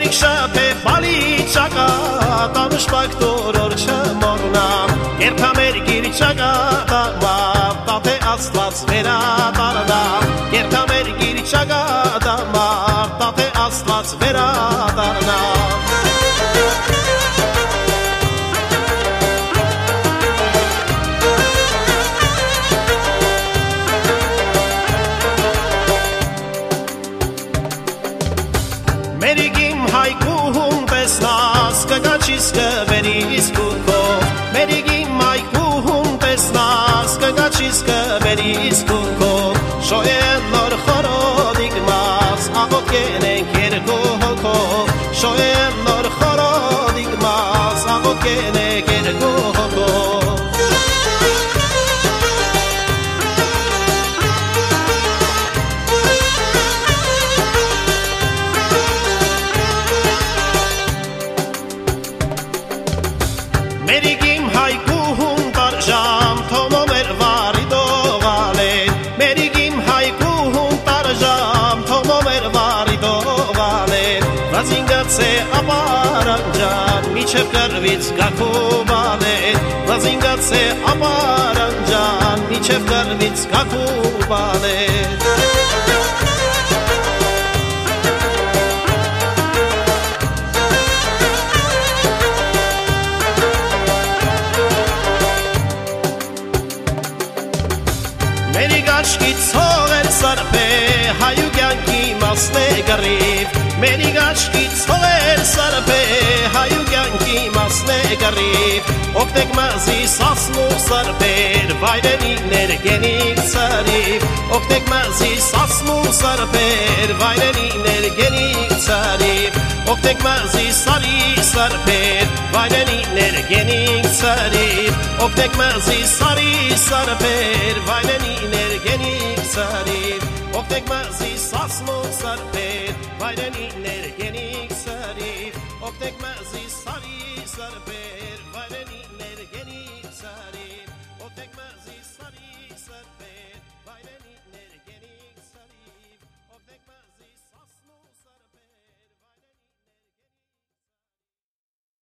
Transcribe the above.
շապե բալիճակա տանուշպակ տորոր չմորնամ երբամեր գիրճակա դամավ տատե աստված վերադառնամ երբամեր գիրճակա դամավ տատե աստված վերադառնամ Մերիգիմ հայկուհում տեսնաս կգաչիս կվերիս կուքով Մերիգիմ հայկուհում տեսնաս կգաչիս կվերիս կուքով Շոյեն նոր խորոդիկ մաս աղոտ կենենք երկու հոգով Շոյեն նոր խորոդիկ մաս աղոտ կենենք երկու հոգով Մերիգիմ հայկուհում տարժամ թոմոմ էր վարի դողալեն Մերիգիմ հայկուհում տարժամ թոմոմ էր վարի դողալեն Վազինգաց է ապարանջան միչև կրվից գակու բալեն Վազինգաց է ապարանջան միչև կրվից գակու բալեն Մերիգաչկից հող էր սարպե հայուգյանքի մասն է գռիվ Մերիգաչկից հող էր սարպե հայուգյանքի մասն է գռիվ Օգտեք մազի սասնու սարպեր վայրենիներ գենիկ ծարիվ Օգտեք մազի սասնու սարպեր վայրենիներ գենիկ ծարիվ Օգտեք մազի սարի սարպեր վայրենիներ գենիկ ծարիվ Օգտեք մազի սարի սարպեր վայրենիներ գենիկ ծարիվ Օգտեք մազի սասնու սարպեր վայրենիներ գենիկ ծարիվ Օգտեք մազի սարի սարպեր վայրենիներ գենիկ ծարիվ Օգտեք մազի սարի սարպեր